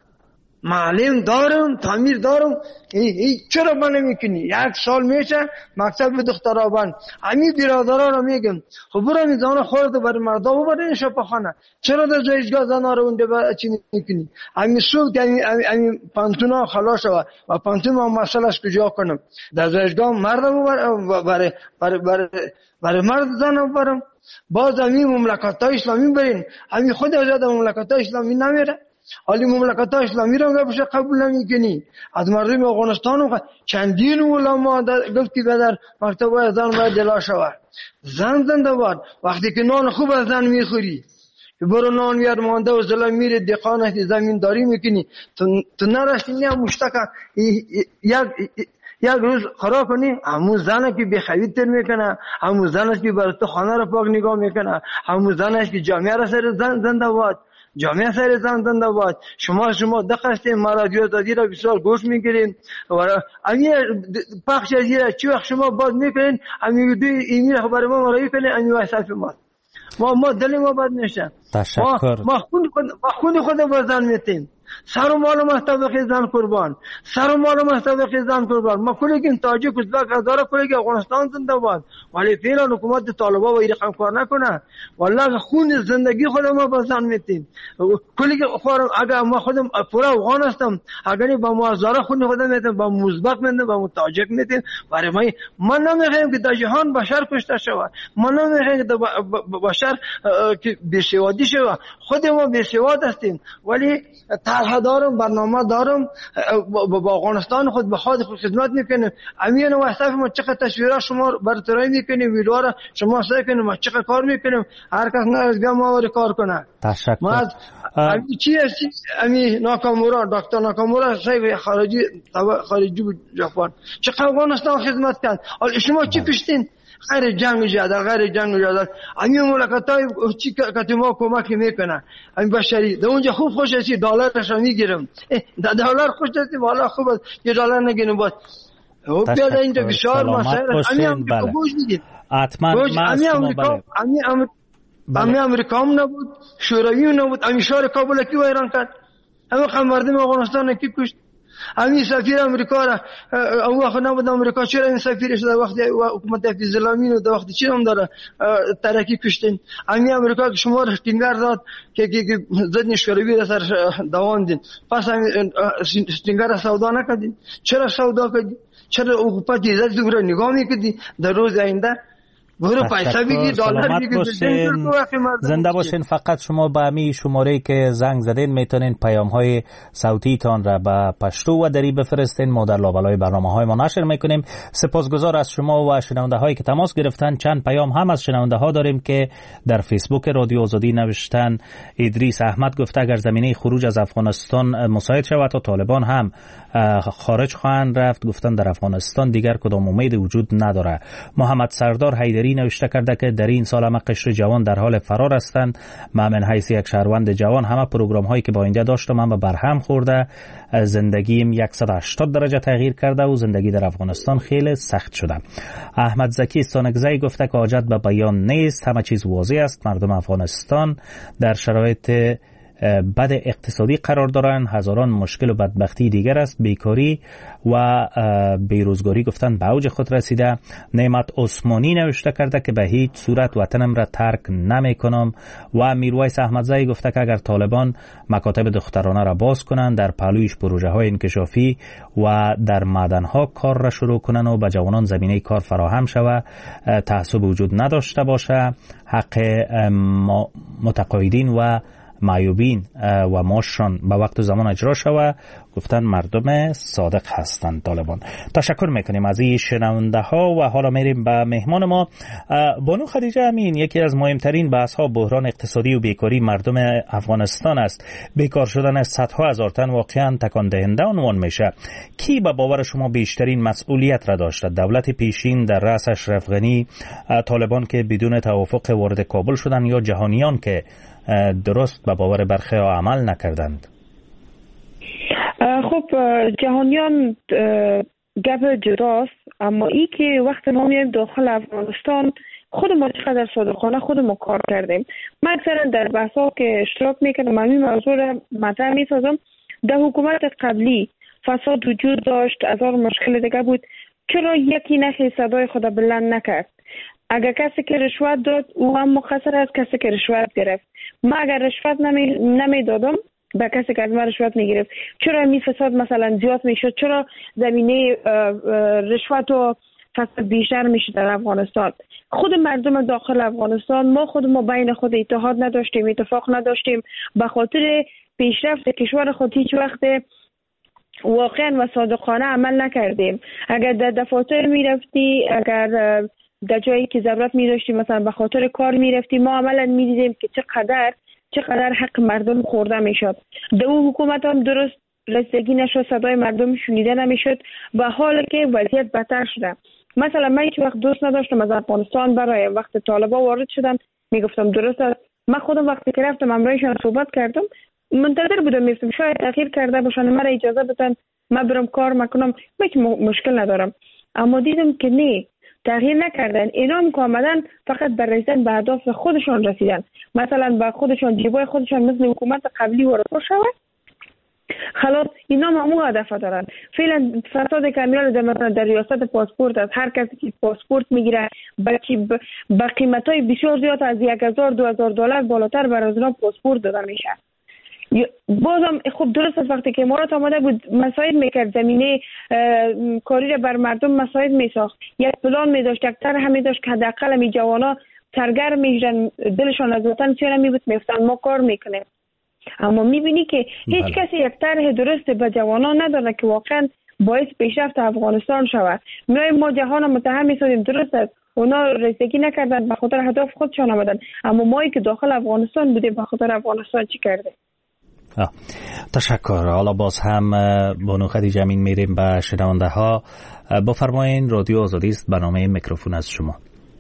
معلم دارم، تعمیر دارم، ای چرا بند میکنی؟ یک سال میشه مکتب به دخترها بند. همین برادرها رو میگم خب برو میزانه خورده برای مردا ببرین شفاخانه. چرا در جایزگاه زنها رو اونده چی میکنی؟ همین صبح که همین پانتونا خلاص شود و پانتون ما مسئلهش کجا کنم؟ در جایزگاه مرد برای برای برای برای مرد زن ببرم؟ باز همین مملکت های اسلامی برین. همین خود از مملکت های اسلامی نمیره. حالی مملکت ها اسلامی را گفت قبول نمیکنی. از مردم افغانستان هم چندین علما گفت که در مکتب زن باید دلا شود. زن زنده باد. وقتی که نان خوب از زن میخوری که برو نان بیار مانده و زلا میره دقانش زمین داری میکنی، تو نرشتی نیا مشتکه یک یک روز خراب کنی. همون زنه که بخوید تر میکنه، همون زنه که برای تو خانه را پاک نگاه میکنه، همون زنه که جامعه را سر زن زنده باد، جامعه سر زن زنده باد. شما شما دقیقه ما رادیو دادی را بسیار گوش میگیریم و امی پخش از این چی وقت شما باز میکنین امی دوی ایمیل خبر ما مرایی کنین امی واسف ما ما ما دل ما بد نشه. تشکر. ما خود خود ما خود خود بازن میتیم. سر و مال و مستوق زن قربان، سر و مال و مستوق زن قربان. ما کلیگیم تاجیک ازبک هزار کلیگ افغانستان زنده باد، ولی فعلا حکومت طالبان و این رقم کار نکنه. والله خون زندگی خود ما بازن میتیم. کلیگ خورم اگر ما خودم پورا افغان هستم، اگر با موازاره خون خودم میتیم، با ازبک میتیم، با تاجیک میتیم. برای ما من نمیخوایم که در جهان بشر کشته شود. من نمیخوایم که بشر که بی‌سوادی شود. خود ما بی‌سواد هستیم، ولی طرح دارم، برنامه دارم، با افغانستان خود به خود خود خدمت میکنیم. امین و اصلاف ما چقدر تصویرها شما برطرف میکنیم، ویدیوها را شما سعی کنیم ما چقدر کار میکنیم. هر کس نه از ما وری کار کنه. تشکر. ما امی چی است؟ امی ناکامورا، دکتر ناکامورا صاحب خارجی خارجی بود ژاپن، چقدر افغانستان خدمت کرد. حالا شما چی کشتین؟ غیر جنگ جدل غیر جنگ جدل همین مملکت‌های چی که ما کمک میکنن همین بشری در اونجا خوب خوش هستی دلارش رو میگیرم در دلار خوش هستی والا خوب یه دلار نگیرم باید بیاده اینجا بسیار مسائل همین امریکا گوش میدید همین امریکا همین امریکا هم نبود شوروی هم نبود همین شهر کابل کی ویران کرد همین مردم افغانستان کی کشت همین سفیر امریکا را اون وقت نبود امریکا چرا این سفیرش در وقت حکومت حفیظ الله و در وقت چی هم داره ترکی کشتن همین امریکا که شما را تینگر داد که زدن شوروی را سر دوان دین پس همین تینگر را سودا نکردین چرا سودا کردین چرا حکومت عزت دوره نگاه میکردین در روز آینده برو پیسه بگی دلار بگی زنده باشین. فقط شما با همین شماره که زنگ زدین میتونین پیام های صوتی تان را به پشتو و دری بفرستین. ما در لابلای برنامه های ما نشر میکنیم. سپاسگزار از شما و شنونده هایی که تماس گرفتن. چند پیام هم از شنونده ها داریم که در فیسبوک رادیو آزادی نوشتن. ادریس احمد گفته اگر زمینه خروج از افغانستان مساعد شود تا طالبان هم خارج خواهند رفت، گفتن در افغانستان دیگر کدام امید وجود نداره. محمد سردار حیدری نوشته کرده که در این سال همه قشر جوان در حال فرار هستند. من من حیث یک شهروند جوان همه پروگرام هایی که با اینجا داشتم هم برهم خورده، زندگیم صد و هشتاد درجه تغییر کرده و زندگی در افغانستان خیلی سخت شده. احمد زکی استانکزی گفته که حاجت به بیان نیست، همه چیز واضح است. مردم افغانستان در شرایط بد اقتصادی قرار دارن، هزاران مشکل و بدبختی دیگر است. بیکاری و بیروزگاری گفتن به اوج خود رسیده. نعمت عثمانی نوشته کرده که به هیچ صورت وطنم را ترک نمی کنم. و میرویس احمدزی گفته که اگر طالبان مکاتب دخترانه را باز کنند، در پهلویش پروژه های انکشافی و در معدن ها کار را شروع کنند و به جوانان زمینه کار فراهم شود، تعصب وجود نداشته باشه، حق متقاعدین و معیوبین و معاششان به وقت و زمان اجرا شود، گفتن مردم صادق هستند طالبان. تشکر میکنیم از این شنونده ها و حالا میریم به مهمان ما. بانو خدیجه امین، یکی از مهمترین بحث ها بحران اقتصادی و بیکاری مردم افغانستان است. بیکار شدن صدها هزار تن واقعا تکان دهنده عنوان میشه. کی به باور شما بیشترین مسئولیت را داشته؟ دولت پیشین در رأس اشرف غنی، طالبان که بدون توافق وارد کابل شدن، یا جهانیان که درست به باور برخی ها عمل نکردند؟ خب جهانیان گپ جداست، اما ای که وقت ما میایم داخل افغانستان خود ما چقدر صادقانه خود ما کار کردیم. من اکثرا در بحثا که اشتراک میکنم همین موضوع را مطرح میسازم. در حکومت قبلی فساد وجود داشت، هزار مشکل دیگه بود، چرا یکی نخی صدای خود بلند نکرد؟ اگر کسی که رشوت داد او هم مقصر است، کسی که رشوت گرفت. ما اگر رشوت نمی, نمی دادم به کسی که از ما رشوت می گرفت، چرا می فساد مثلا زیاد می شد؟ چرا زمینه رشوت و فساد بیشتر می شد در افغانستان؟ خود مردم داخل افغانستان ما خود ما بین خود اتحاد نداشتیم، اتفاق نداشتیم، به خاطر پیشرفت کشور خود هیچ وقت واقعا و صادقانه عمل نکردیم. اگر در دفاتر می رفتی، اگر در جایی که ضرورت می داشتیم مثلا به خاطر کار می رفتیم، ما عملا می دیدیم که چقدر چقدر حق مردم خورده می شد. در اون حکومت هم درست رسیدگی نشد، صدای مردم شنیده نمی شد، و حال که وضعیت بدتر شده. مثلا من هیچ وقت دوست نداشتم از افغانستان برای وقت طالبان وارد شدن، می گفتم درست است. من خودم وقتی که رفتم امرایشان صحبت کردم، منتظر بودم میفتم شاید تغییر کرده باشن، مرا اجازه بدن من برم کار میکنم، هیچ مشکل ندارم. اما دیدم که نه، تغییر نکردن. اینا هم که آمدن فقط بر رسیدن به اهداف خودشان رسیدن، مثلا به خودشان جیبای خودشان مثل حکومت قبلی وارد شود، خلاص اینا هم همون هدف دارن. فعلا فساد کمیال در مثلا در ریاست پاسپورت است، هر کسی که پاسپورت میگیره با قیمتای بسیار زیاد از یک هزار دو هزار دلار بالاتر بر از اینا پاسپورت داده میشه. بازم خب درست است وقتی که امارات آمده بود مساعد میکرد، زمینه کاری را بر مردم مساعد میساخت، یک پلان میداشت، یک طرح هم میداشت که حداقل می جوانا سرگرم میشدن، دلشان از وطن چرا میبود میفتن ما کار میکنیم. اما میبینی که هیچ کسی یک طرح درست به جوانان نداره که واقعا باعث پیشرفت افغانستان شود. میایم ما جهان متهم میسازیم، درست است اونا رسیدگی نکردن به خاطر هدف خودشان آمدن، اما مایی که داخل افغانستان بودیم به خاطر افغانستان چی کرده؟ آه. تشکر. حالا باز هم بانو خدیجه امین میریم به شنونده ها. بفرمایین، رادیو آزادی است، برنامه میکروفون از شما.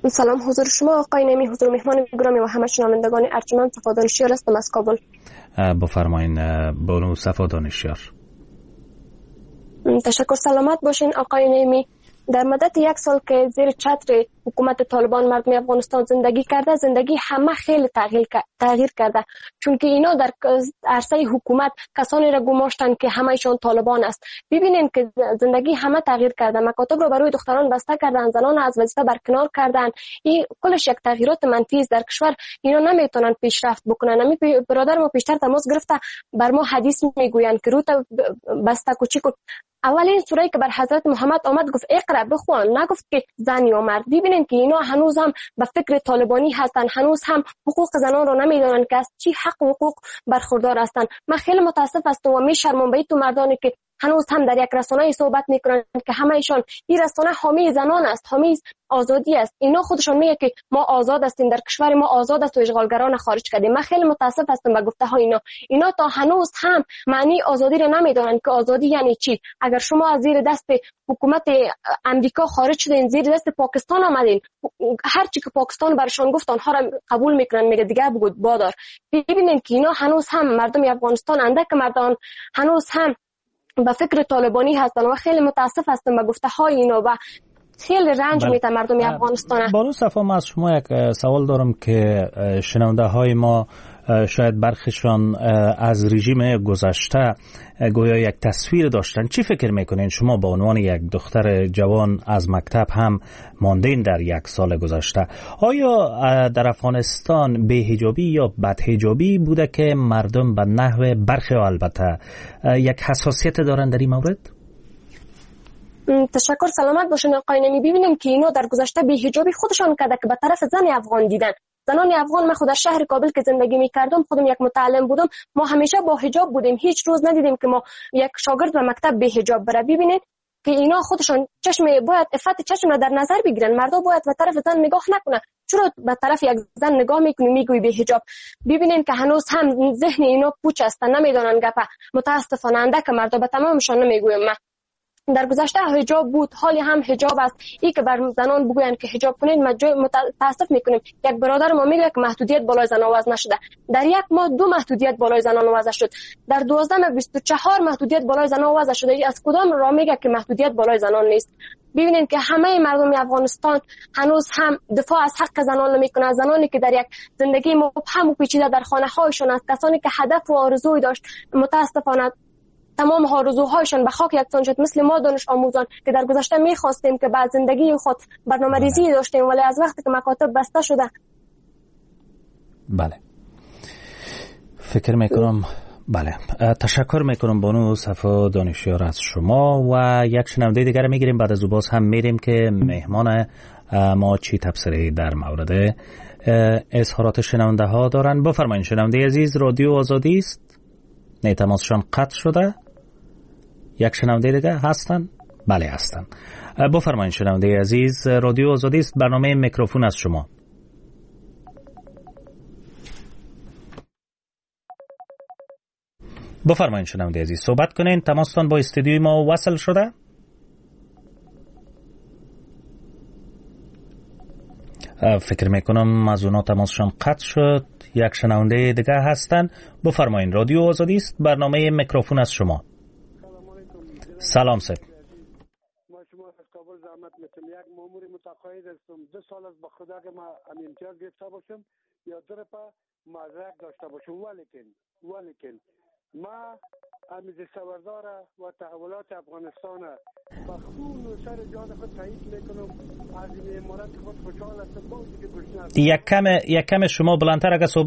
سلام حضور شما آقای نمی، حضور مهمان گرامی و همه شنوندگان ارجمند. صفا دانشیار هستم از کابل. بفرمایین بانو صفا دانشیار. تشکر. سلامت باشین آقای نمی. در مدت یک سال که زیر چتر حکومت طالبان مردم افغانستان زندگی کرده، زندگی همه خیلی تغییر تغییر کرده، چون که اینا در عرصه حکومت کسانی را گماشتن که همهشون طالبان است. ببینین که زندگی همه تغییر کرده، مکاتب را برای دختران بسته کردن، زنان از وظیفه برکنار کردن. این کلش یک تغییرات منفی است در کشور. اینا نمیتونن پیشرفت بکنن. نمی برادر ما پیشتر تماس گرفته بر ما حدیث میگویند که روت بسته کوچیک. اولین سوره که بر حضرت محمد آمد گفت اقرا بخوان، نگفت که زن یا مرد. ببینید که اینا هنوز هم به فکر طالبانی هستن، هنوز هم حقوق زنان رو نمیدونن که از چی حق و حقوق برخوردار هستن. من خیلی متاسف هستم و میشرمم به تو مردانی که هنوز هم در یک رسانه صحبت میکنن که همه ایشان این رسانه حامی زنان است، حامی آزادی است. اینا خودشون میگه که ما آزاد هستیم، در کشور ما آزاد است و اشغالگران خارج کردیم. من خیلی متاسف هستم به گفته های اینا. اینا تا هنوز هم معنی آزادی رو نمیدونن که آزادی یعنی چی. اگر شما از زیر دست حکومت امریکا خارج شدین، زیر دست پاکستان آمدین، هر چی که پاکستان برشان گفت آنها را قبول میکنن، میگه دیگه بگو بادار. ببینید که اینا هنوز هم مردم افغانستان اندک مردان هنوز هم به فکر طالبانی هستن و خیلی متاسف هستم به گفته های اینا و خیلی رنج میده مردم افغانستان. بانو صفا، من از شما یک سوال دارم که شنونده های ما شاید برخیشان از رژیم گذشته گویا یک تصویر داشتن. چی فکر میکنین شما به عنوان یک دختر جوان از مکتب هم ماندین در یک سال گذشته؟ آیا در افغانستان بی‌حجابی یا بدحجابی بوده که مردم به نحو برخی البته یک حساسیت دارن در این مورد؟ تشکر. سلامت باشین آقای نمی. ببینیم که اینا در گذشته بی‌حجابی خودشان کرده که به طرف زن افغان دیدن. زنان افغان، من خود در شهر کابل که زندگی می‌کردم، خودم یک متعلم بودم، ما همیشه با حجاب بودیم. هیچ روز ندیدیم که ما یک شاگرد به مکتب به حجاب بره. ببینید که اینا خودشون چشم باید عفت چشم را در نظر بگیرن. مردم باید به طرف زن نگاه نکنه. چرا به طرف یک زن نگاه میکنی میگوی به حجاب؟ ببینید که هنوز هم ذهن اینا پوچ هستن، نمیدونن گپ. متاسفانه اندک مردم به تمامشان نمیگویم. من در گذشته حجاب بود، حالی هم حجاب است. ای که بر زنان بگوین که حجاب کنید متاسف میکنیم. یک برادر ما میگه که محدودیت بالای زنان وضع نشده. در یک ماه دو محدودیت بالای زنان وضع شد. در دوازده بیست و چهار محدودیت بالای زنان وضع شده. از کدام راه میگه که محدودیت بالای زنان نیست؟ ببینید که همه مردم افغانستان هنوز هم دفاع از حق زنان نمیکنن. زنانی که در یک زندگی مبهم و پیچیده در خانه هایشون است، کسانی که هدف و آرزوی داشت، متاسفانه تمام آرزوهایشان به خاک یکسان شد. مثل ما دانش آموزان که در گذشته میخواستیم که بعد زندگی خود برنامه ریزی داشتیم، ولی از وقتی که مکاتب بسته شده. بله فکر میکنم. بله تشکر میکنم بانو صفا دانشیار از شما و یک شنونده دیگر میگیریم. بعد از او باز هم میریم که مهمان ما چی تبصره در مورد اظهارات شنونده ها دارن. بفرمایید شنونده عزیز، رادیو آزادی است. نه تماسشان قطع شده. یک شنونده دیگه هستن؟ بله هستن. بفرمایید شنونده عزیز، رادیو آزادی است، برنامه میکروفون از شما. بفرمایید شنونده عزیز صحبت کنین. تماستان با استودیوی ما وصل شده. فکر میکنم از اونا تماسشان قطع شد. یک شنونده دیگه هستن. بفرمایید رادیو آزادی است، برنامه میکروفون از شما. سلام سید. ما شما از کابل زحمت میکنم. یک مامور متقاعد هستم. دو سال از به خدا که ما امتیاز گرفته باشم یا دو رفع مدرک داشته باشم، ولیکن ولیکن ما امیز سوردار و تحولات افغانستان با خون و سر جان خود تایید میکنم. از این امارت خود خوشحال هستم. با اینکه گشنه یک کم یک کم شما بلندتر اگه صحبت